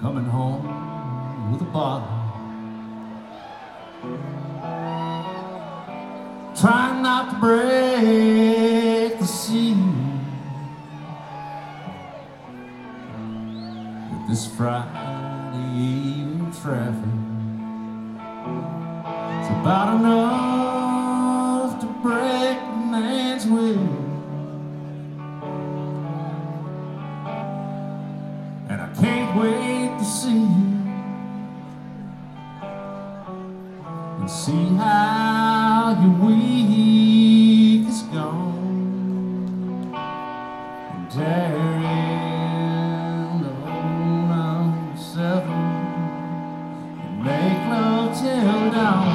coming home with a bottle, trying not to break the seal with this Friday evening traffic. It's about enough to break a man's will, and I can't wait to see you and see how your week is gone, and tearing the old round 7 and make love till dawn.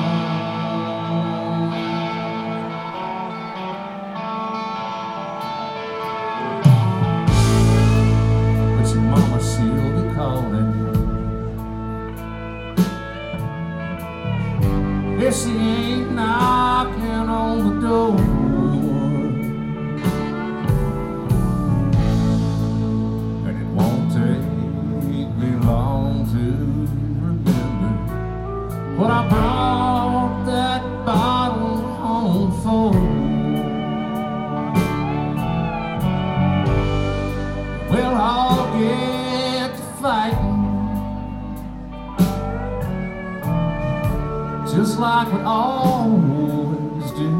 But your mama, she'll be calling if she ain't knocking on the door. And it won't take me long to remember what I brought that bottle home for. Well, I'll get to fighting just like we always do.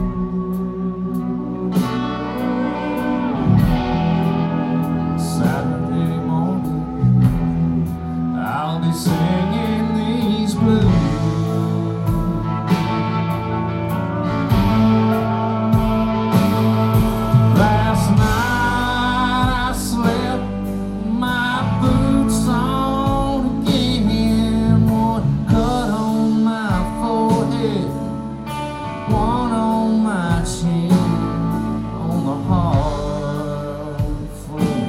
Saturday morning, I'll be singing these blues. Last night I slept my boots on again, one cut on my forehead, one on my chin, on the hard floor.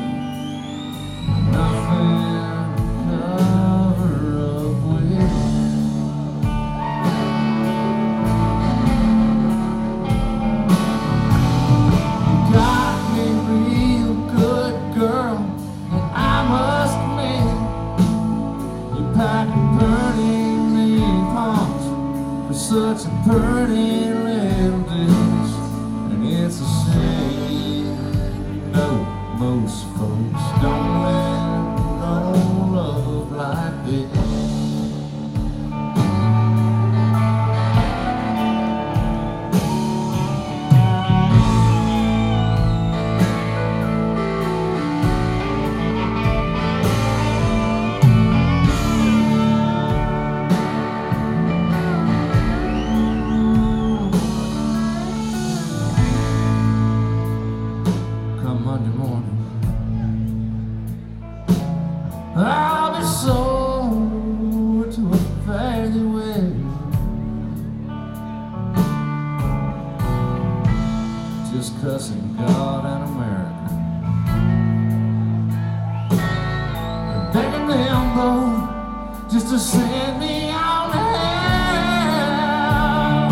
Nothing to cover up with. You got me real good, girl, and I must admit, you packed pretty mean punch for such a pretty little dish. And it's a shame, no, most folks don't live no love like this. Come Monday morning, I'll be sold to a fairly well, just cussing God and America, and begging them both just to send me on to hell.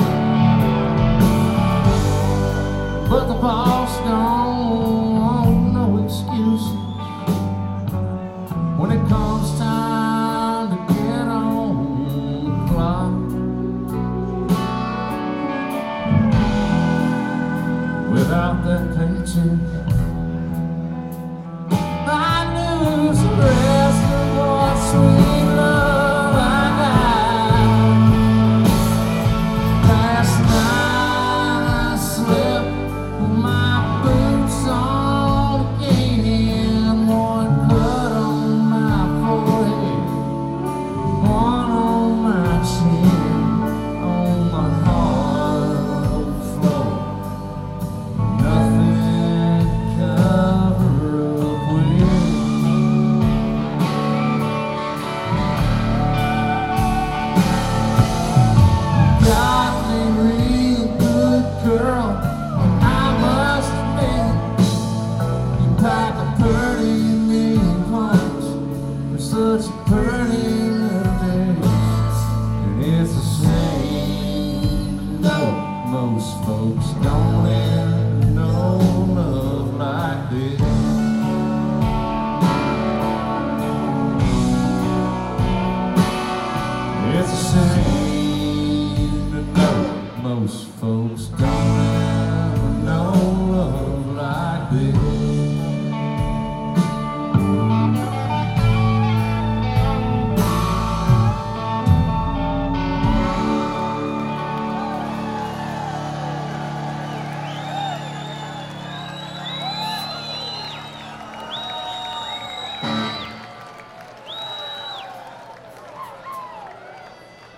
But the boss don't want no excuses when it comes time to get on the clock. Without that paycheck, I lose the rest of what sweet love I got. Last night I slept with my boots on again, one cut on my forehead, one on my chin, on my hard floor. Nothing to cover up with. Got me real good, girl, and I must admit, you pack a pretty mean punch for such a pretty little dish. And it's a shame, no, most folks don't live no love like this. close, folks.